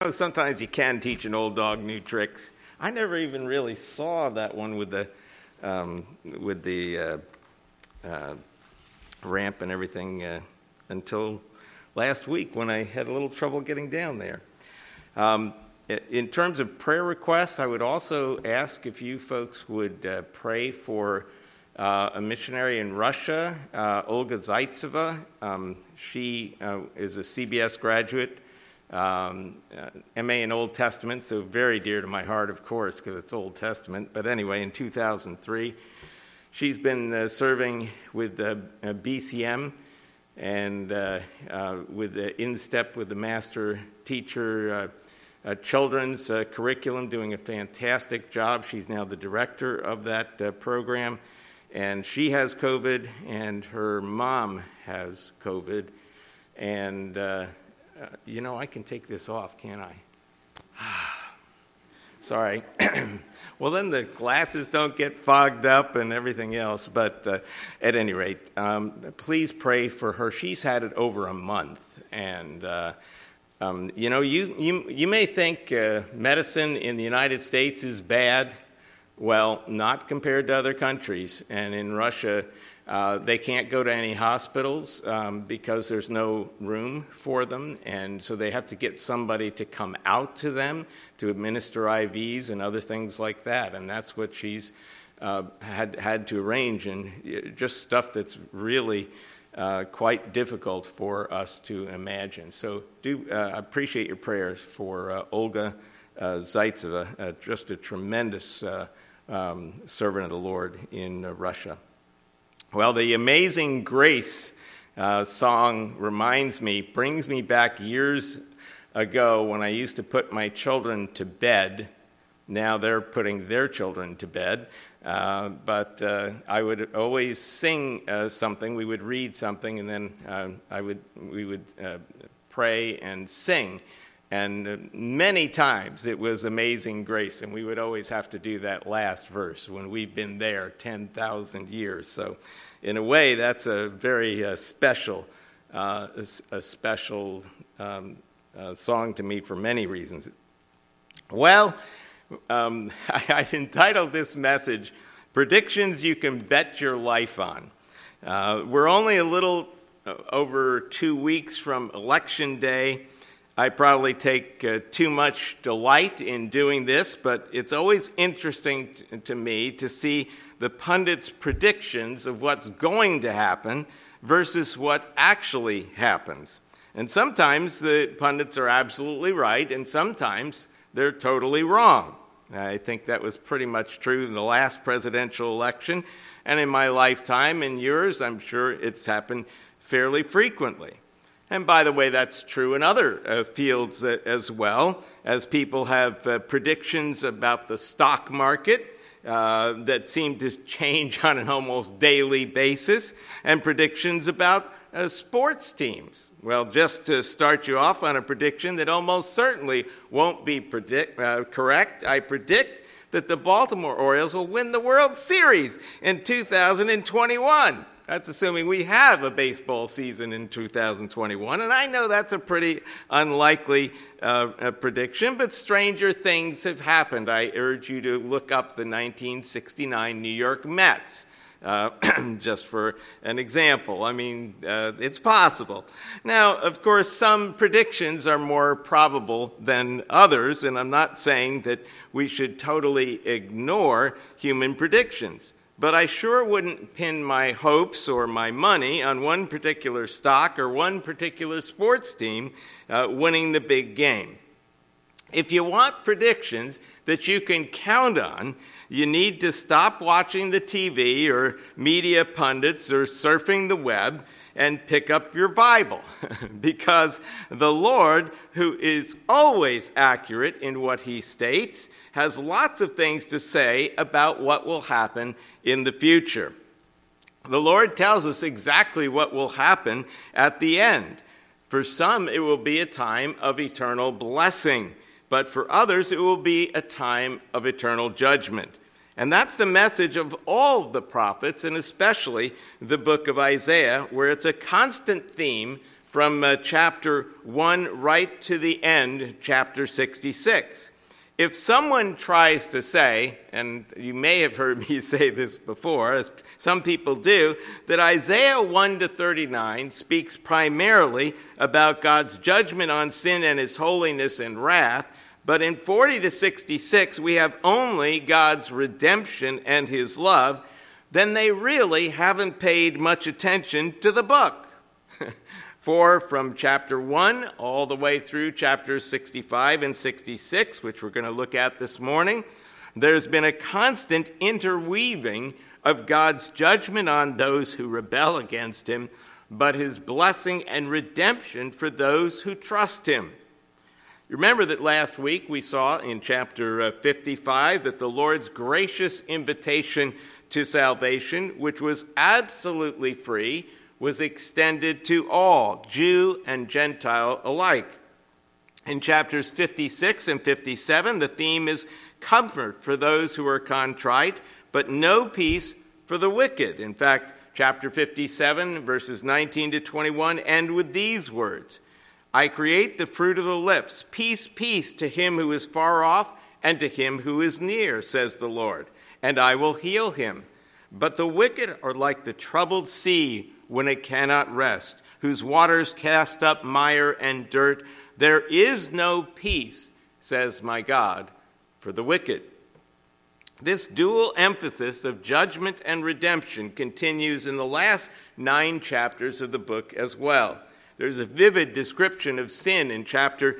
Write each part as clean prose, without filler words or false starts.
Sometimes you can teach an old dog new tricks. I never even really saw that one with the ramp and everything until last week when I had a little trouble getting down there. In terms of prayer requests, I would also ask if you folks would pray for a missionary in Russia, Olga Zaitseva. She is a CBS graduate. MA in Old Testament, so very dear to my heart, of course, because it's Old Testament. But anyway, in 2003, she's been serving with BCM and with In Step with the Master Teacher Children's curriculum, doing a fantastic job. She's now the director of that program. And she has COVID, and her mom has COVID. And I can take this off, can't I? Sorry. Well, then the glasses don't get fogged up and everything else. But at any rate, please pray for her. She's had it over a month. And, you may think medicine in the United States is bad. Well, not compared to other countries. And in Russia, they can't go to any hospitals because there's no room for them, and so they have to get somebody to come out to them to administer IVs and other things like that, and that's what she's had to arrange, and just stuff that's really quite difficult for us to imagine. So I appreciate your prayers for Olga Zaitseva, just a tremendous servant of the Lord in Russia. Well, the Amazing Grace song brings me back years ago when I used to put my children to bed. Now they're putting their children to bed. But I would always sing something. We would read something, and then we would pray and sing. And many times it was Amazing Grace, and we would always have to do that last verse when we've been there 10,000 years. So in a way, that's a very special song to me for many reasons. Well, I've entitled this message, Predictions You Can Bet Your Life On. We're only a little over 2 weeks from Election Day. I probably take too much delight in doing this, but it's always interesting to me to see the pundits' predictions of what's going to happen versus what actually happens. And sometimes the pundits are absolutely right, and sometimes they're totally wrong. I think that was pretty much true in the last presidential election, and in my lifetime and yours, I'm sure it's happened fairly frequently. And by the way, that's true in other fields as well, as people have predictions about the stock market that seem to change on an almost daily basis, and predictions about sports teams. Well, just to start you off on a prediction that almost certainly won't be correct, I predict that the Baltimore Orioles will win the World Series in 2021. That's assuming we have a baseball season in 2021, and I know that's a pretty unlikely prediction, but stranger things have happened. I urge you to look up the 1969 New York Mets, just for an example. I mean, it's possible. Now, of course, some predictions are more probable than others, and I'm not saying that we should totally ignore human predictions. But I sure wouldn't pin my hopes or my money on one particular stock or one particular sports team winning the big game. If you want predictions that you can count on, you need to stop watching the TV or media pundits or surfing the web and pick up your Bible, because the Lord, who is always accurate in what he states, has lots of things to say about what will happen in the future. The Lord tells us exactly what will happen at the end. For some, it will be a time of eternal blessing, but for others, it will be a time of eternal judgment. And that's the message of all the prophets, and especially the book of Isaiah, where it's a constant theme from chapter 1 right to the end, chapter 66. If someone tries to say, and you may have heard me say this before, as some people do, that Isaiah 1 to 39 speaks primarily about God's judgment on sin and his holiness and wrath, but in 40 to 66 we have only God's redemption and his love, then they really haven't paid much attention to the book. For from chapter 1 all the way through chapters 65 and 66, which we're going to look at this morning, there's been a constant interweaving of God's judgment on those who rebel against him, but his blessing and redemption for those who trust him. You remember that last week we saw in chapter 55 that the Lord's gracious invitation to salvation, which was absolutely free, was extended to all, Jew and Gentile alike. In chapters 56 and 57, the theme is comfort for those who are contrite, but no peace for the wicked. In fact, chapter 57, verses 19 to 21, end with these words, I create the fruit of the lips, peace, peace to him who is far off and to him who is near, says the Lord, and I will heal him. But the wicked are like the troubled sea when it cannot rest, whose waters cast up mire and dirt. There is no peace, says my God, for the wicked. This dual emphasis of judgment and redemption continues in the last 9 chapters of the book as well. There's a vivid description of sin in chapter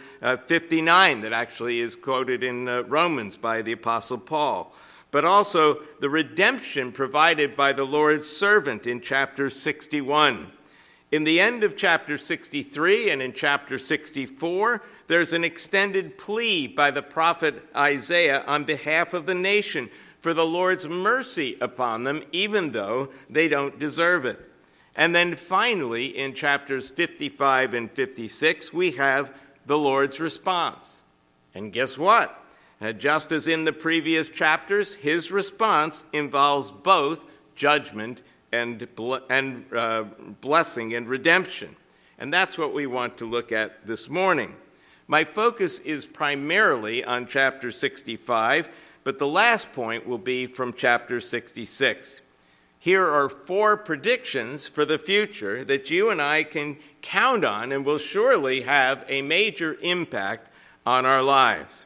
59 that actually is quoted in Romans by the Apostle Paul, but also the redemption provided by the Lord's servant in chapter 61. In the end of chapter 63 and in chapter 64, there's an extended plea by the prophet Isaiah on behalf of the nation for the Lord's mercy upon them, even though they don't deserve it. And then finally, in chapters 55 and 56, we have the Lord's response. And guess what? Just as in the previous chapters, his response involves both judgment and blessing and redemption. And that's what we want to look at this morning. My focus is primarily on chapter 65, but the last point will be from chapter 66. Here are 4 predictions for the future that you and I can count on and will surely have a major impact on our lives.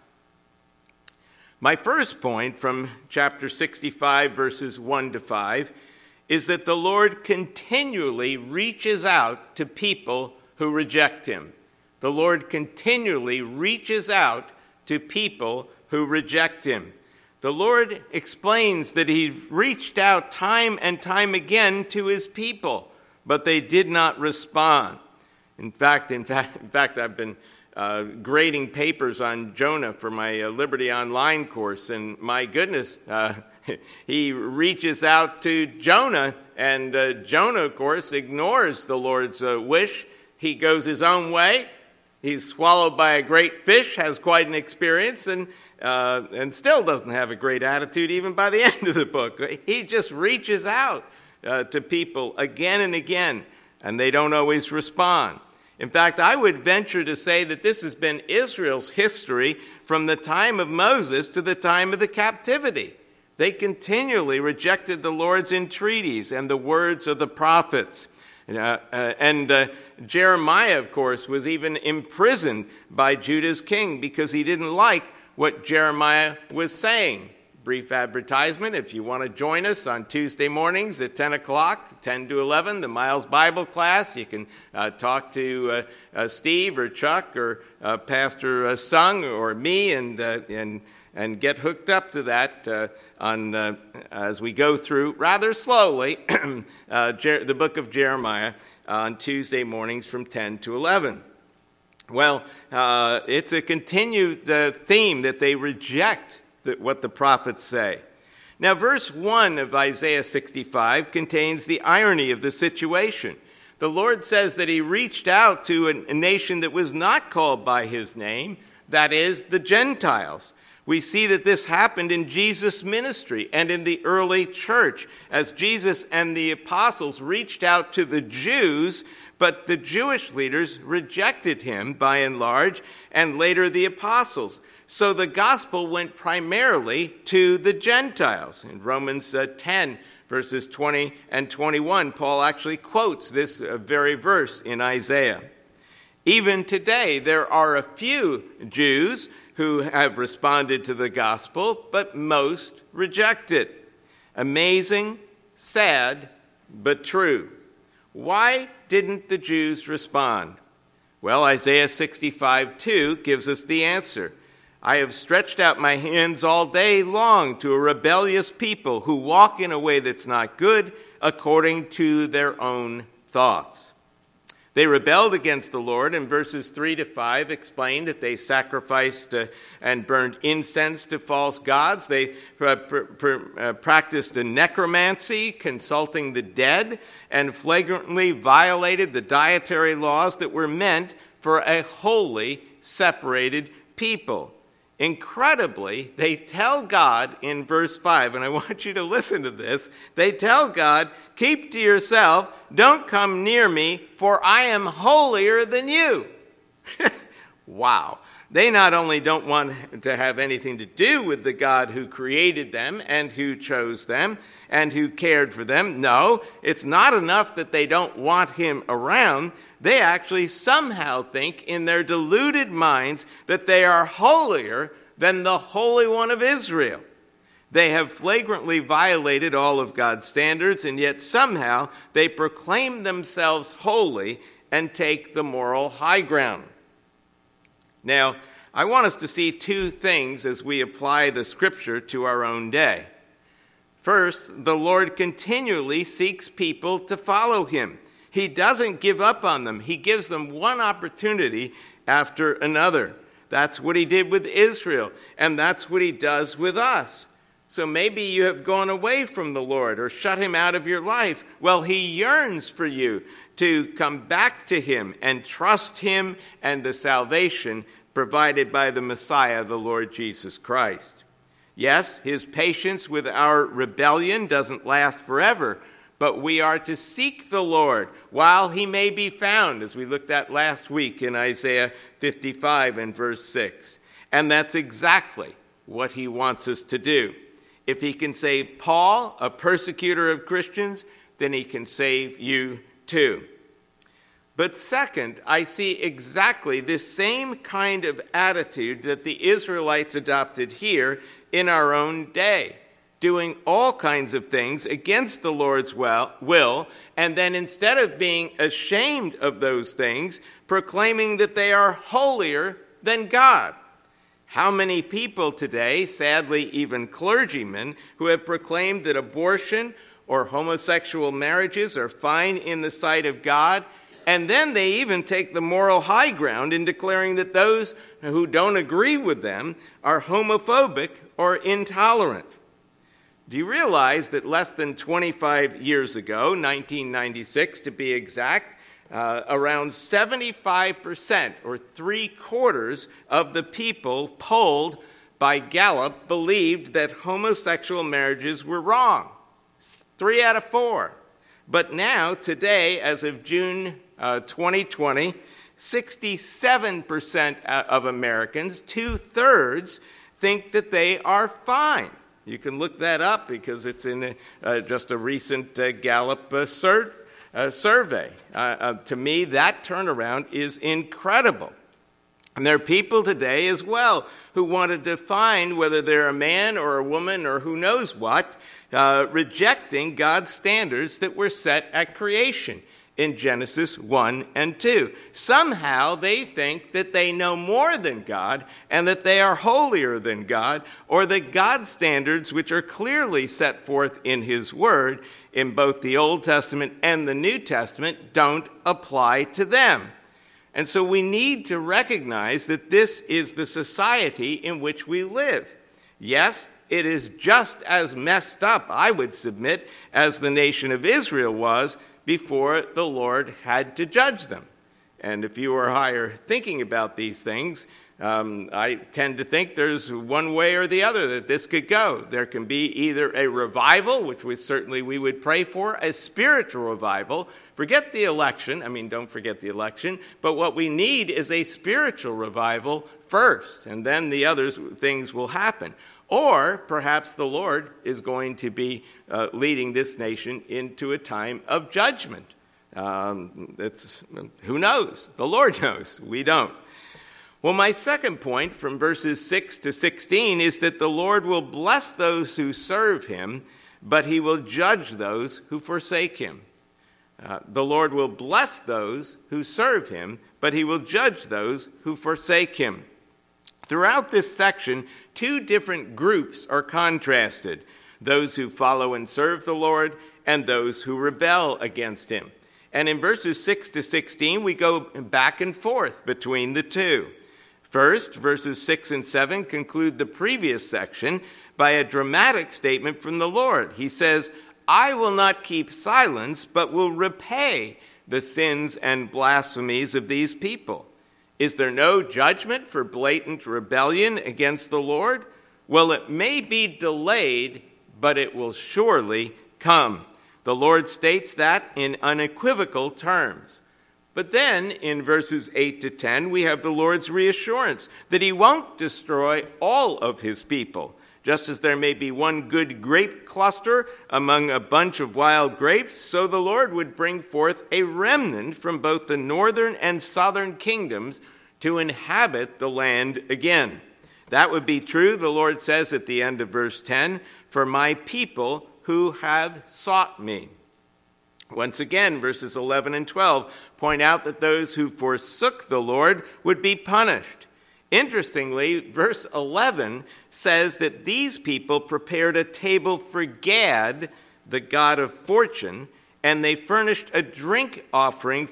My first point from chapter 65, verses 1 to 5, is that the Lord continually reaches out to people who reject him. The Lord continually reaches out to people who reject him. The Lord explains that he reached out time and time again to his people, but they did not respond. In fact, I've been grading papers on Jonah for my Liberty Online course, and my goodness, he reaches out to Jonah, and Jonah, of course, ignores the Lord's wish. He goes his own way. He's swallowed by a great fish, has quite an experience, and still doesn't have a great attitude even by the end of the book. He just reaches out to people again and again, and they don't always respond. In fact, I would venture to say that this has been Israel's history from the time of Moses to the time of the captivity. They continually rejected the Lord's entreaties and the words of the prophets. Jeremiah, of course, was even imprisoned by Judah's king because he didn't like what Jeremiah was saying. Brief advertisement, if you want to join us on Tuesday mornings at 10 o'clock, 10 to 11, the Miles Bible class, you can talk to Steve or Chuck or Pastor Sung or me and get hooked up to that as we go through rather slowly the book of Jeremiah on Tuesday mornings from 10 to 11. Well, it's a continued theme that they reject what the prophets say. Now, verse 1 of Isaiah 65 contains the irony of the situation. The Lord says that he reached out to a nation that was not called by his name, that is, the Gentiles. We see that this happened in Jesus' ministry and in the early church, as Jesus and the apostles reached out to the Jews But the Jewish leaders rejected him by and large, and later the apostles. So the gospel went primarily to the Gentiles. In Romans 10, verses 20 and 21, Paul actually quotes this very verse in Isaiah. Even today, there are a few Jews who have responded to the gospel, but most reject it. Amazing, sad, but true. Why didn't the Jews respond? Well, Isaiah 65:2 gives us the answer. I have stretched out my hands all day long to a rebellious people who walk in a way that's not good according to their own thoughts. They rebelled against the Lord, and verses 3 to 5 explain that they sacrificed and burned incense to false gods. They practiced necromancy, consulting the dead, and flagrantly violated the dietary laws that were meant for a holy, separated people. Incredibly, they tell God in verse 5, and I want you to listen to this, they tell God, keep to yourself, don't come near me, for I am holier than you. Wow. They not only don't want to have anything to do with the God who created them and who chose them and who cared for them. No, it's not enough that they don't want him around. They actually somehow think in their deluded minds that they are holier than the Holy One of Israel. They have flagrantly violated all of God's standards, and yet somehow they proclaim themselves holy and take the moral high ground. Now, I want us to see two things as we apply the scripture to our own day. First, the Lord continually seeks people to follow him. He doesn't give up on them. He gives them one opportunity after another. That's what he did with Israel, and that's what he does with us. So maybe you have gone away from the Lord or shut him out of your life. Well, he yearns for you to come back to him and trust him and the salvation provided by the Messiah, the Lord Jesus Christ. Yes, his patience with our rebellion doesn't last forever, but we are to seek the Lord while he may be found, as we looked at last week in Isaiah 55 and verse 6. And that's exactly what he wants us to do. If he can save Paul, a persecutor of Christians, then he can save you too. But second, I see exactly this same kind of attitude that the Israelites adopted here in our own day, doing all kinds of things against the Lord's will, and then instead of being ashamed of those things, proclaiming that they are holier than God. How many people today, sadly even clergymen, who have proclaimed that abortion or homosexual marriages are fine in the sight of God, and then they even take the moral high ground in declaring that those who don't agree with them are homophobic or intolerant. Do you realize that less than 25 years ago, 1996 to be exact, around 75%, or 3/4 of the people polled by Gallup believed that homosexual marriages were wrong? 3 out of 4. But now, today, as of June 2020, 67% of Americans, 2/3, think that they are fine. You can look that up because it's in just a recent Gallup survey. To me, that turnaround is incredible. And there are people today as well who want to define whether they're a man or a woman or who knows what, rejecting God's standards that were set at creation in Genesis 1 and 2. Somehow they think that they know more than God and that they are holier than God, or that God's standards, which are clearly set forth in his word in both the Old Testament and the New Testament, don't apply to them. And so we need to recognize that this is the society in which we live. Yes, it is just as messed up, I would submit, as the nation of Israel was before the Lord had to judge them. And if you are higher thinking about these things, I tend to think there's one way or the other that this could go. There can be either a revival, which we would pray for, a spiritual revival. Forget the election. Don't forget the election. But what we need is a spiritual revival first, and then the other things will happen. Or perhaps the Lord is going to be leading this nation into a time of judgment. Who knows? The Lord knows. We don't. Well, my second point from verses 6 to 16 is that the Lord will bless those who serve him, but he will judge those who forsake him. The Lord will bless those who serve him, but he will judge those who forsake him. Throughout this section, two different groups are contrasted: those who follow and serve the Lord and those who rebel against him. And in verses 6 to 16, we go back and forth between the two. First, verses 6 and 7 conclude the previous section by a dramatic statement from the Lord. He says, "I will not keep silence, but will repay the sins and blasphemies of these people." Is there no judgment for blatant rebellion against the Lord? Well, it may be delayed, but it will surely come. The Lord states that in unequivocal terms. But then, in verses 8 to 10, we have the Lord's reassurance that he won't destroy all of his people. Just as there may be one good grape cluster among a bunch of wild grapes, so the Lord would bring forth a remnant from both the northern and southern kingdoms to inhabit the land again. That would be true, the Lord says at the end of verse 10, "for my people who have sought me." Once again, verses 11 and 12 point out that those who forsook the Lord would be punished. Interestingly, verse 11 says that these people prepared a table for Gad, the god of fortune, and they furnished a drink offering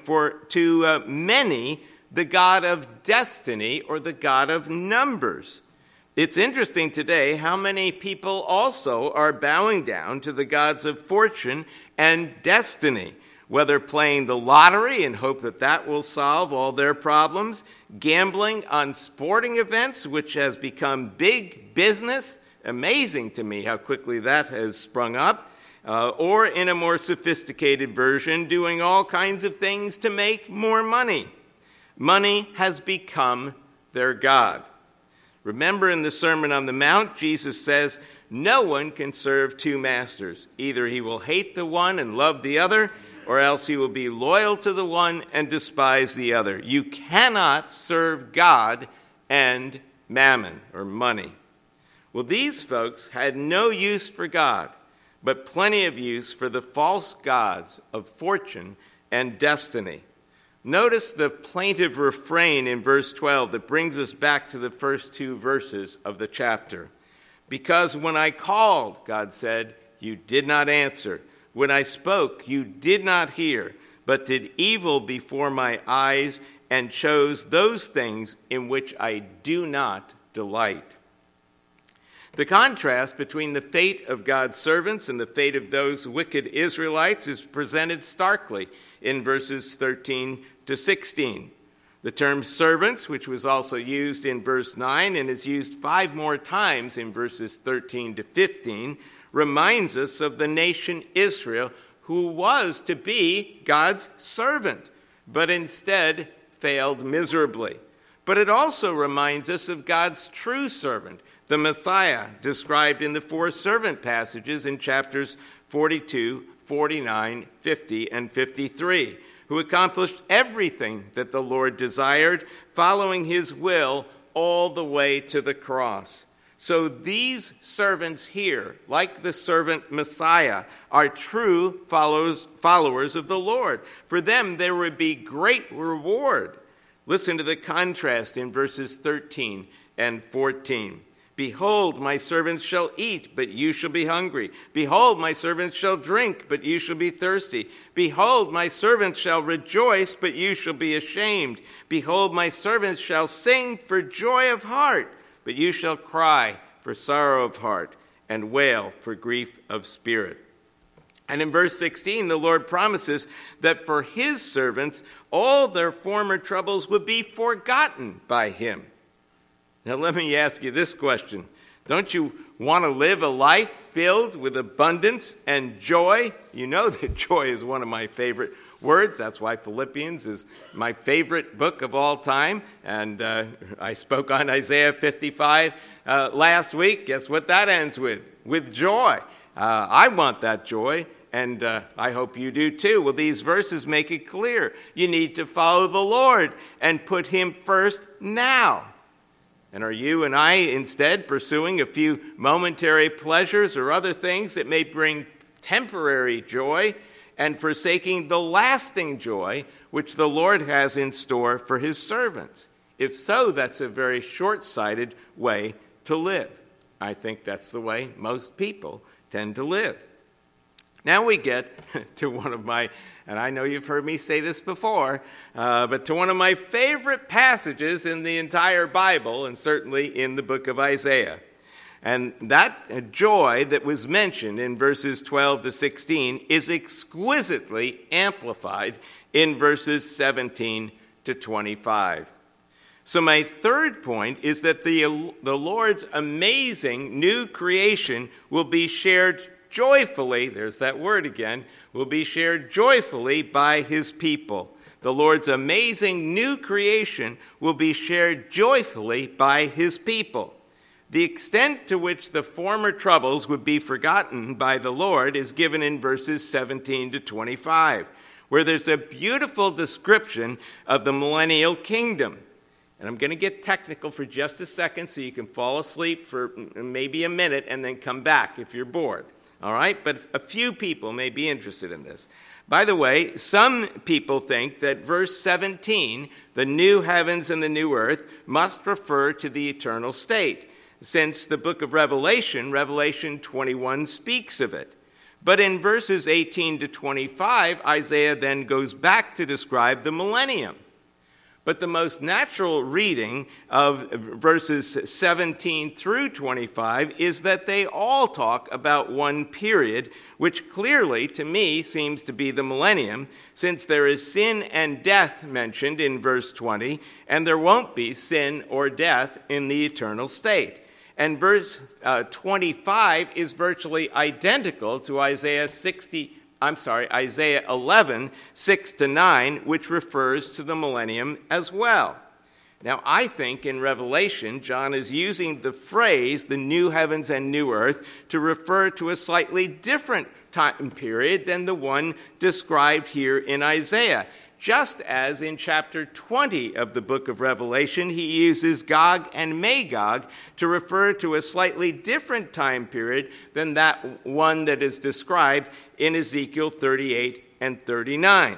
to many, the god of destiny, or the god of numbers. It's interesting today how many people also are bowing down to the gods of fortune and destiny, whether playing the lottery in hope that that will solve all their problems, gambling on sporting events, which has become big business. Amazing to me how quickly that has sprung up. Or in a more sophisticated version, doing all kinds of things to make more money. Money has become their god. Remember in the Sermon on the Mount, Jesus says, no one can serve two masters. Either he will hate the one and love the other, or else he will be loyal to the one and despise the other. You cannot serve God and mammon, or money. Well, these folks had no use for God, but plenty of use for the false gods of fortune and destiny. Notice the plaintive refrain in verse 12 that brings us back to the first two verses of the chapter. "Because when I called," God said, "you did not answer. When I spoke, you did not hear, but did evil before my eyes and chose those things in which I do not delight." The contrast between the fate of God's servants and the fate of those wicked Israelites is presented starkly in verses 13 to 16. The term servants, which was also used in verse 9 and is used 5 more times in verses 13 to 15, reminds us of the nation Israel, who was to be God's servant, but instead failed miserably. But it also reminds us of God's true servant, the Messiah, described in the 4 servant passages in chapters 42, 49, 50, and 53, who accomplished everything that the Lord desired, following his will all the way to the cross. So these servants here, like the servant Messiah, are true followers of the Lord. For them, there would be great reward. Listen to the contrast in verses 13 and 14. "Behold, my servants shall eat, but you shall be hungry. Behold, my servants shall drink, but you shall be thirsty. Behold, my servants shall rejoice, but you shall be ashamed. Behold, my servants shall sing for joy of heart, but you shall cry for sorrow of heart and wail for grief of spirit." And in verse 16, the Lord promises that for his servants, all their former troubles would be forgotten by him. Now let me ask you this question. Don't you want to live a life filled with abundance and joy? You know that joy is one of my favorite words. That's why Philippians is my favorite book of all time. And I spoke on Isaiah 55 last week. Guess what that ends with? With joy. I want that joy, and I hope you do too. Well, these verses make it clear. You need to follow the Lord and put him first now. And are you and I instead pursuing a few momentary pleasures or other things that may bring temporary joy and forsaking the lasting joy which the Lord has in store for his servants? If so, that's a very short-sighted way to live. I think that's the way most people tend to live. Now we get to one of my, and I know you've heard me say this before, but to one of my favorite passages in the entire Bible, and certainly in the book of Isaiah. And that joy that was mentioned in verses 12 to 16 is exquisitely amplified in verses 17 to 25. So my third point is that the Lord's amazing new creation will be shared joyfully, there's that word again, will be shared joyfully by his people. The Lord's amazing new creation will be shared joyfully by his people. The extent to which the former troubles would be forgotten by the Lord is given in verses 17 to 25, where there's a beautiful description of the millennial kingdom. And I'm going to get technical for just a second so you can fall asleep for maybe a minute and then come back if you're bored. All right? But a few people may be interested in this. By the way, some people think that verse 17, the new heavens and the new earth, must refer to the eternal state, since the book of Revelation, Revelation 21, speaks of it. But in verses 18 to 25, Isaiah then goes back to describe the millennium. But the most natural reading of verses 17 through 25 is that they all talk about one period, which clearly, to me, seems to be the millennium, since there is sin and death mentioned in verse 20, and there won't be sin or death in the eternal state. And verse 25 is virtually identical to Isaiah 11, 6 to 9, which refers to the millennium as well. Now, I think in Revelation, John is using the phrase, the new heavens and new earth, to refer to a slightly different time period than the one described here in Isaiah. Just as in chapter 20 of the book of Revelation, he uses Gog and Magog to refer to a slightly different time period than that one that is described in Ezekiel 38 and 39.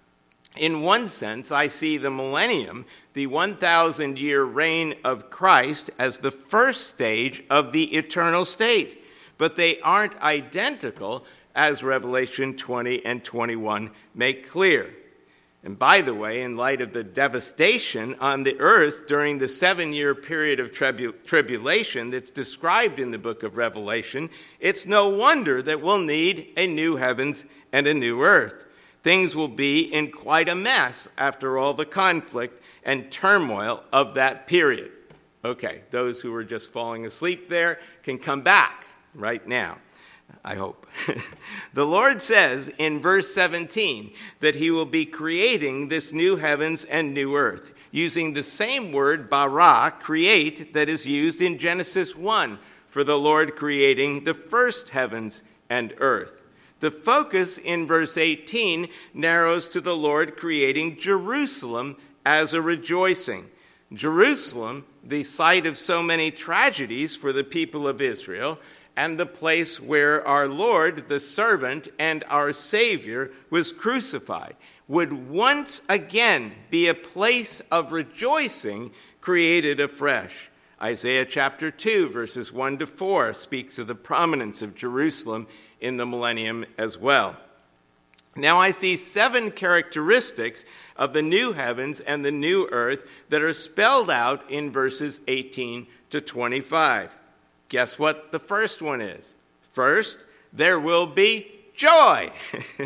In one sense, I see the millennium, the 1,000-year reign of Christ, as the first stage of the eternal state. But they aren't identical, as Revelation 20 and 21 make clear. And by the way, in light of the devastation on the earth during the 7-year period of tribulation that's described in the book of Revelation, it's no wonder that we'll need a new heavens and a new earth. Things will be in quite a mess after all the conflict and turmoil of that period. Okay, those who are just falling asleep there can come back right now, I hope. The Lord says in verse 17 that he will be creating this new heavens and new earth, using the same word, bara, create, that is used in Genesis 1 for the Lord creating the first heavens and earth. The focus in verse 18 narrows to the Lord creating Jerusalem as a rejoicing. Jerusalem, the site of so many tragedies for the people of Israel, and the place where our Lord, the servant, and our Savior was crucified, would once again be a place of rejoicing created afresh. Isaiah chapter 2, verses 1 to 4, speaks of the prominence of Jerusalem in the millennium as well. Now I see 7 characteristics of the new heavens and the new earth that are spelled out in verses 18 to 25. Guess what the first one is? First, there will be joy.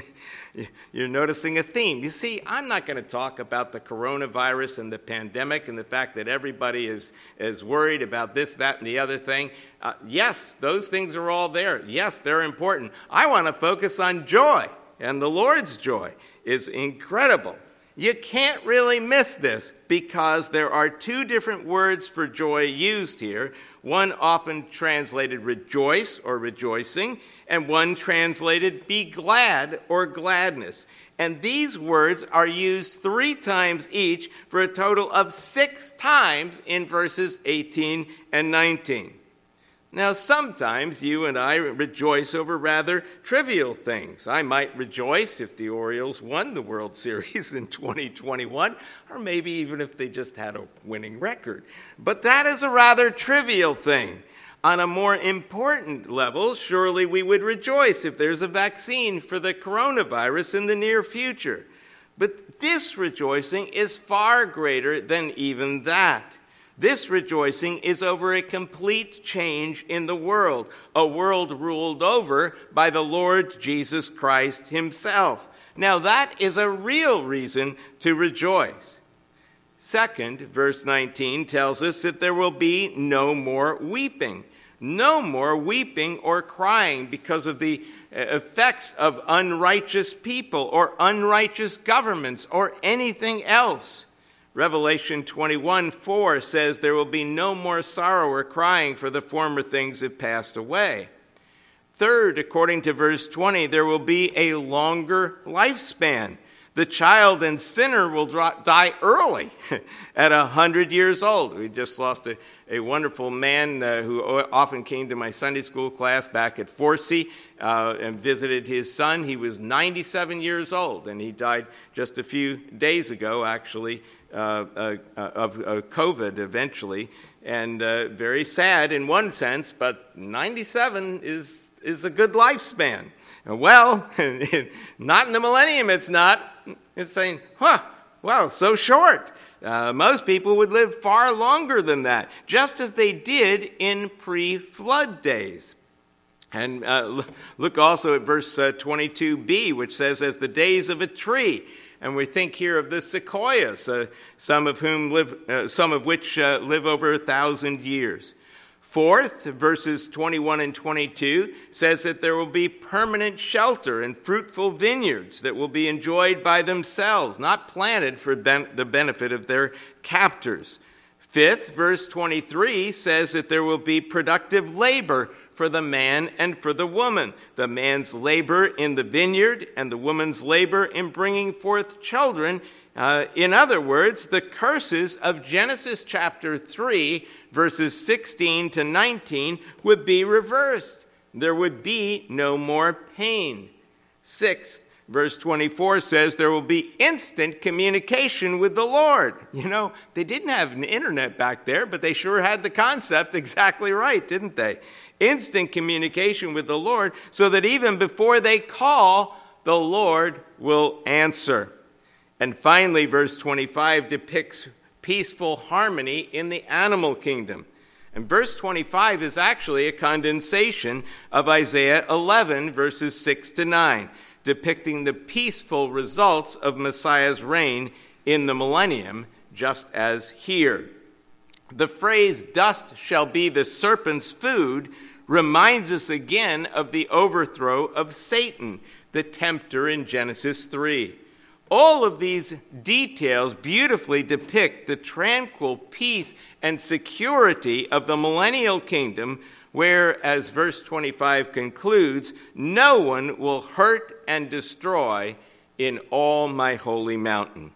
You're noticing a theme. You see, I'm not going to talk about the coronavirus and the pandemic and the fact that everybody is worried about this, that, and the other thing. Yes, those things are all there. Yes, they're important. I want to focus on joy, and the Lord's joy is incredible. You can't really miss this because there are two different words for joy used here. One often translated rejoice or rejoicing, and one translated be glad or gladness. And these words are used 3 times each for a total of 6 times in verses 18 and 19. Now, sometimes you and I rejoice over rather trivial things. I might rejoice if the Orioles won the World Series in 2021, or maybe even if they just had a winning record. But that is a rather trivial thing. On a more important level, surely we would rejoice if there's a vaccine for the coronavirus in the near future. But this rejoicing is far greater than even that. This rejoicing is over a complete change in the world, a world ruled over by the Lord Jesus Christ himself. Now that is a real reason to rejoice. Second, verse 19 tells us that there will be no more weeping. No more weeping or crying because of the effects of unrighteous people or unrighteous governments or anything else. Revelation 21:4 says there will be no more sorrow or crying, for the former things have passed away. Third, according to verse 20, there will be a longer lifespan. The child and sinner will die early at 100 years old. We just lost a wonderful man who often came to my Sunday school class back at Forsey and visited his son. He was 97 years old, and he died just a few days ago, actually, of COVID eventually. And very sad in one sense, but 97 is a good lifespan. Well, not in the millennium, it's not. It's saying, well, so short. Most people would live far longer than that, just as they did in pre-flood days. And look also at verse 22b, which says, as the days of a tree. And we think here of the sequoias, some of which live over 1,000 years. Fourth, verses 21 and 22 says that there will be permanent shelter and fruitful vineyards that will be enjoyed by themselves, not planted for the benefit of their captors. Fifth, verse 23 says that there will be productive labor for the man and for the woman. The man's labor in the vineyard and the woman's labor in bringing forth children. In other words, the curses of Genesis chapter 3, verses 16 to 19 would be reversed. There would be no more pain. Sixth, verse 24 says there will be instant communication with the Lord. You know, they didn't have an internet back there, but they sure had the concept exactly right, didn't they? Instant communication with the Lord, so that even before they call, the Lord will answer. And finally, verse 25 depicts peaceful harmony in the animal kingdom. And verse 25 is actually a condensation of Isaiah 11, verses 6 to 9, depicting the peaceful results of Messiah's reign in the millennium, just as here. The phrase, dust shall be the serpent's food, reminds us again of the overthrow of Satan, the tempter in Genesis 3. All of these details beautifully depict the tranquil peace and security of the millennial kingdom, where, as verse 25 concludes, no one will hurt and destroy in all my holy mountain.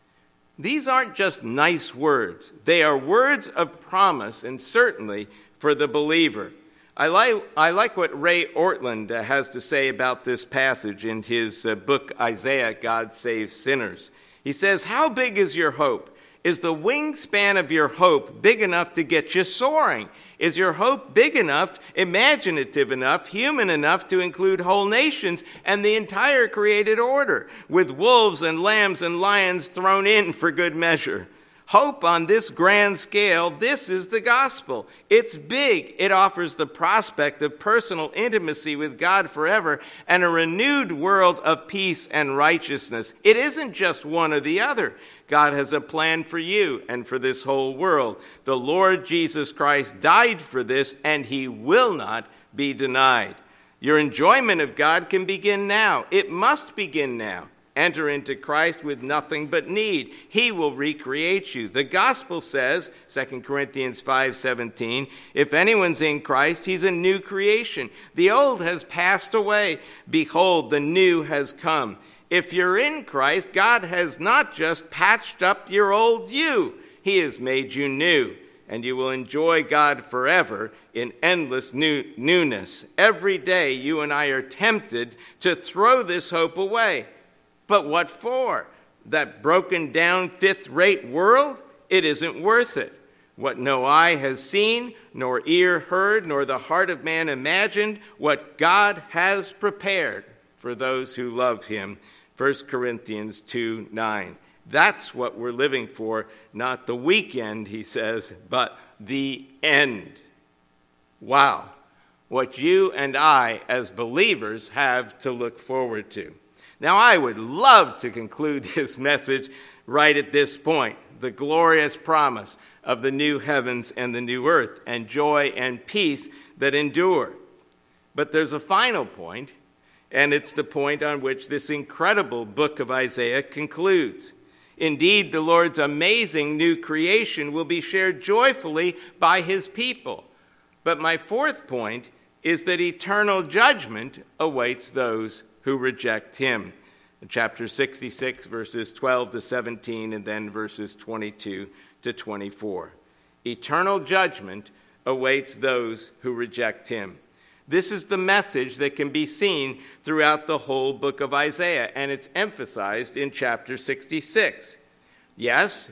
These aren't just nice words. They are words of promise, and certainly for the believer. I like what Ray Ortlund has to say about this passage in his book, Isaiah, God Saves Sinners. He says, how big is your hope? Is the wingspan of your hope big enough to get you soaring? Is your hope big enough, imaginative enough, human enough to include whole nations and the entire created order, with wolves and lambs and lions thrown in for good measure? Hope on this grand scale, this is the gospel. It's big. It offers the prospect of personal intimacy with God forever and a renewed world of peace and righteousness. It isn't just one or the other. God has a plan for you and for this whole world. The Lord Jesus Christ died for this, and he will not be denied. Your enjoyment of God can begin now. It must begin now. Enter into Christ with nothing but need. He will recreate you. The gospel says, 2 Corinthians 5:17, if anyone's in Christ, he's a new creation. The old has passed away. Behold, the new has come. If you're in Christ, God has not just patched up your old you. He has made you new, and you will enjoy God forever in endless newness. Every day you and I are tempted to throw this hope away. But what for? That broken down fifth-rate world? It isn't worth it. What no eye has seen, nor ear heard, nor the heart of man imagined, what God has prepared for those who love him. 1 Corinthians 2:9. That's what we're living for, not the weekend, he says, but the end. Wow. What you and I as believers have to look forward to. Now, I would love to conclude this message right at this point, the glorious promise of the new heavens and the new earth, and joy and peace that endure. But there's a final point, and it's the point on which this incredible book of Isaiah concludes. Indeed, the Lord's amazing new creation will be shared joyfully by his people. But my fourth point is that eternal judgment awaits those who reject him. In chapter 66, verses 12 to 17, and then verses 22 to 24. Eternal judgment awaits those who reject him. This is the message that can be seen throughout the whole book of Isaiah, and it's emphasized in chapter 66. Yes,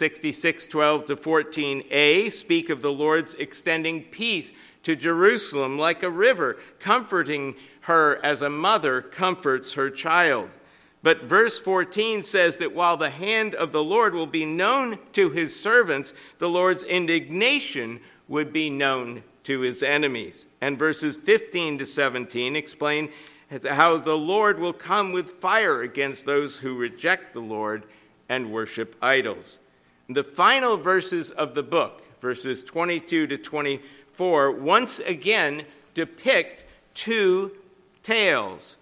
66:12 to 14a speak of the Lord's extending peace to Jerusalem like a river, comforting her as a mother comforts her child. But verse 14 says that while the hand of the Lord will be known to his servants, the Lord's indignation would be known to his enemies. And verses 15 to 17 explain how the Lord will come with fire against those who reject the Lord and worship idols. The final verses of the book, verses 22 to 24, once again depict two tales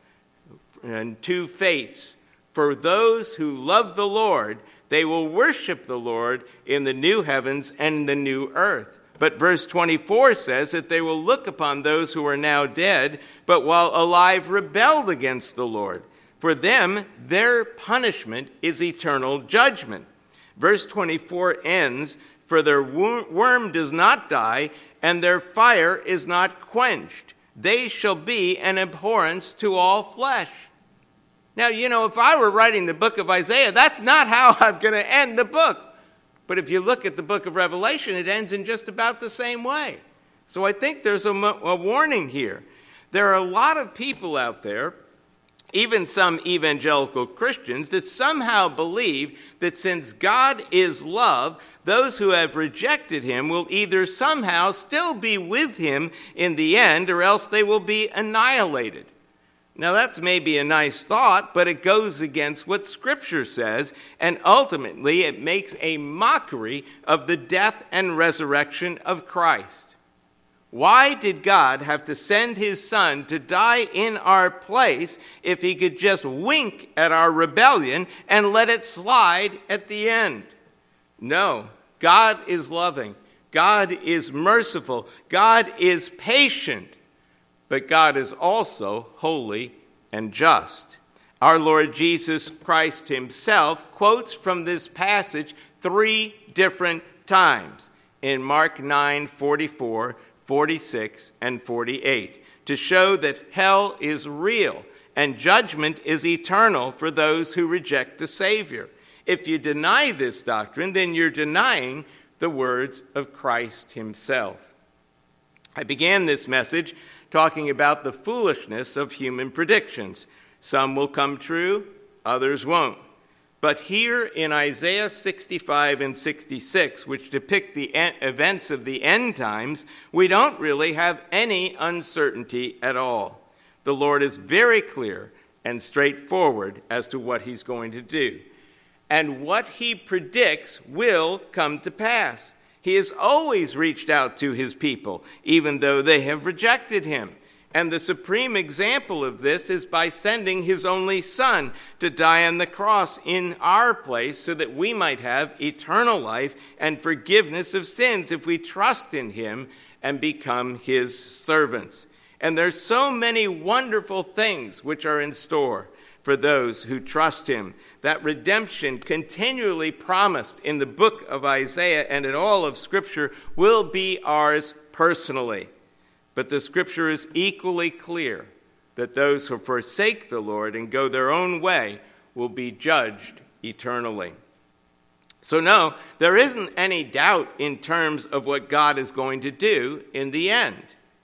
and two fates. For those who love the Lord, they will worship the Lord in the new heavens and the new earth. But verse 24 says that they will look upon those who are now dead, but while alive rebelled against the Lord. For them, their punishment is eternal judgment. Verse 24 ends, for their worm does not die, and their fire is not quenched. They shall be an abhorrence to all flesh. Now, if I were writing the book of Isaiah, that's not how I'm going to end the book. But if you look at the book of Revelation, it ends in just about the same way. So I think there's a warning here. There are a lot of people out there, even some evangelical Christians, that somehow believe that since God is love, those who have rejected him will either somehow still be with him in the end, or else they will be annihilated. Now, that's maybe a nice thought, but it goes against what Scripture says, and ultimately it makes a mockery of the death and resurrection of Christ. Why did God have to send his Son to die in our place if he could just wink at our rebellion and let it slide at the end? No, God is loving. God is merciful. God is patient. But God is also holy and just. Our Lord Jesus Christ himself quotes from this passage 3 different times in Mark 9:44, 46, and 48 to show that hell is real and judgment is eternal for those who reject the Savior. If you deny this doctrine, then you're denying the words of Christ himself. I began this message talking about the foolishness of human predictions. Some will come true, others won't. But here in Isaiah 65 and 66, which depict the events of the end times, we don't really have any uncertainty at all. The Lord is very clear and straightforward as to what he's going to do. And what he predicts will come to pass. He has always reached out to his people, even though they have rejected him. And the supreme example of this is by sending his only Son to die on the cross in our place so that we might have eternal life and forgiveness of sins if we trust in him and become his servants. And there's so many wonderful things which are in store for those who trust him. That redemption continually promised in the book of Isaiah and in all of Scripture will be ours personally. But the Scripture is equally clear that those who forsake the Lord and go their own way will be judged eternally. So no, there isn't any doubt in terms of what God is going to do in the end.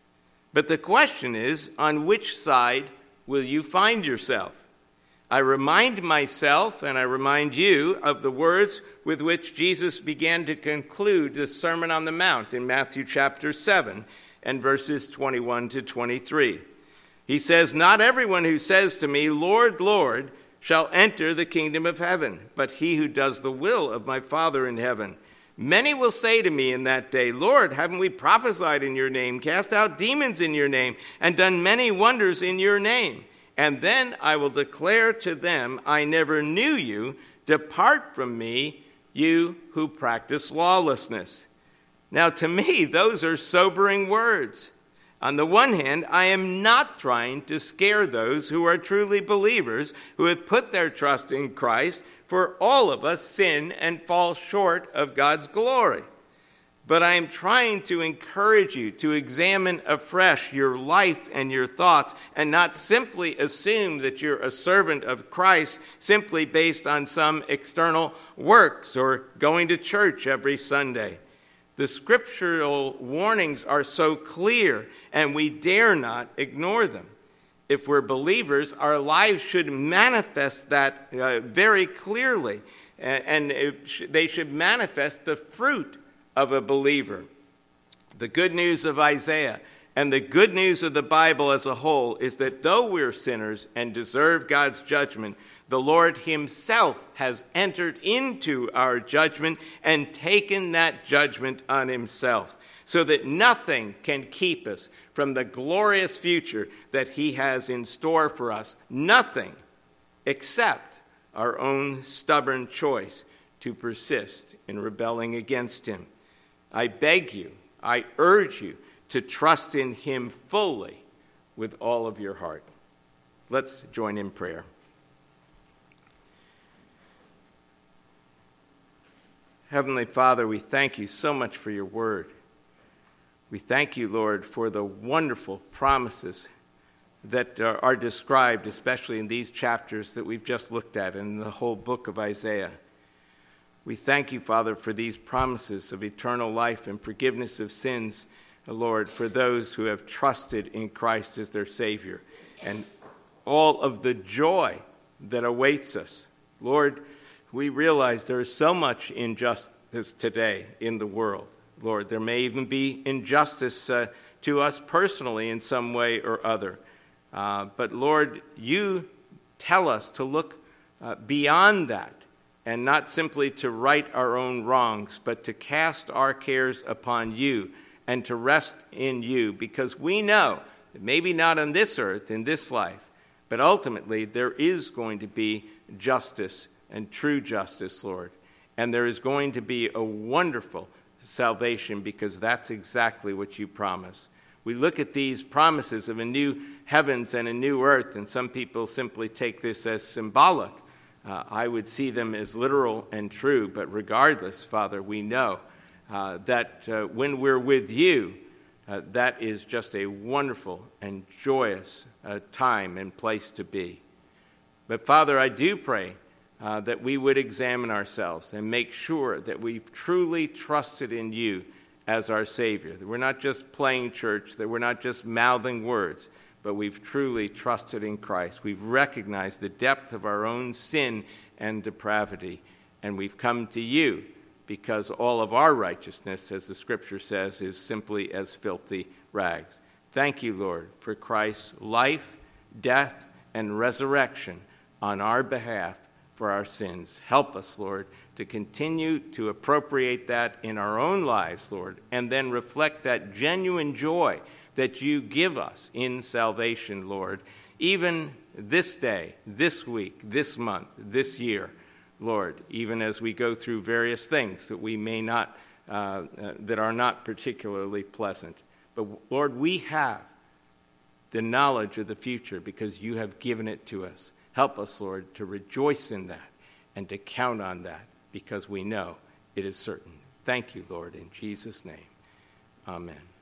But the question is, on which side will you find yourself? I remind myself and I remind you of the words with which Jesus began to conclude the Sermon on the Mount in Matthew chapter 7 and verses 21 to 23. He says, "Not everyone who says to me, 'Lord, Lord,' shall enter the kingdom of heaven, but he who does the will of my Father in heaven. Many will say to me in that day, 'Lord, haven't we prophesied in your name, cast out demons in your name, and done many wonders in your name?' And then I will declare to them, 'I never knew you. Depart from me, you who practice lawlessness.'" Now, to me, those are sobering words. On the one hand, I am not trying to scare those who are truly believers, who have put their trust in Christ, for all of us sin and fall short of God's glory. But I am trying to encourage you to examine afresh your life and your thoughts and not simply assume that you're a servant of Christ simply based on some external works or going to church every Sunday. The scriptural warnings are so clear, and we dare not ignore them. If we're believers, our lives should manifest that very clearly, and they should manifest the fruit of a believer. The good news of Isaiah and the good news of the Bible as a whole is that though we're sinners and deserve God's judgment, the Lord himself has entered into our judgment and taken that judgment on himself, so that nothing can keep us from the glorious future that he has in store for us. Nothing except our own stubborn choice to persist in rebelling against him. I beg you, I urge you to trust in him fully with all of your heart. Let's join in prayer. Heavenly Father, we thank you so much for your word. We thank you, Lord, for the wonderful promises that are described, especially in these chapters that we've just looked at and in the whole book of Isaiah. We thank you, Father, for these promises of eternal life and forgiveness of sins, Lord, for those who have trusted in Christ as their Savior, and all of the joy that awaits us. Lord, we realize there is so much injustice today in the world. Lord, there may even be injustice to us personally in some way or other. But Lord, you tell us to look beyond that and not simply to right our own wrongs, but to cast our cares upon you and to rest in you, because we know that maybe not on this earth, in this life, but ultimately there is going to be justice and true justice, Lord. And there is going to be a wonderful salvation, because that's exactly what you promise. We look at these promises of a new heavens and a new earth, and some people simply take this as symbolic. I would see them as literal and true, but regardless, Father, we know that when we're with you, that is just a wonderful and joyous time and place to be. But Father, I do pray that we would examine ourselves and make sure that we've truly trusted in you as our Savior, that we're not just playing church, that we're not just mouthing words, but we've truly trusted in Christ. We've recognized the depth of our own sin and depravity, and we've come to you because all of our righteousness, as the Scripture says, is simply as filthy rags. Thank you, Lord, for Christ's life, death, and resurrection on our behalf for our sins. Help us, Lord, to continue to appropriate that in our own lives, Lord, and then reflect that genuine joy that you give us in salvation, Lord, even this day, this week, this month, this year, Lord, even as we go through various things that we may not, that are not particularly pleasant. But Lord, we have the knowledge of the future because you have given it to us. Help us, Lord, to rejoice in that and to count on that because we know it is certain. Thank you, Lord, in Jesus' name. Amen.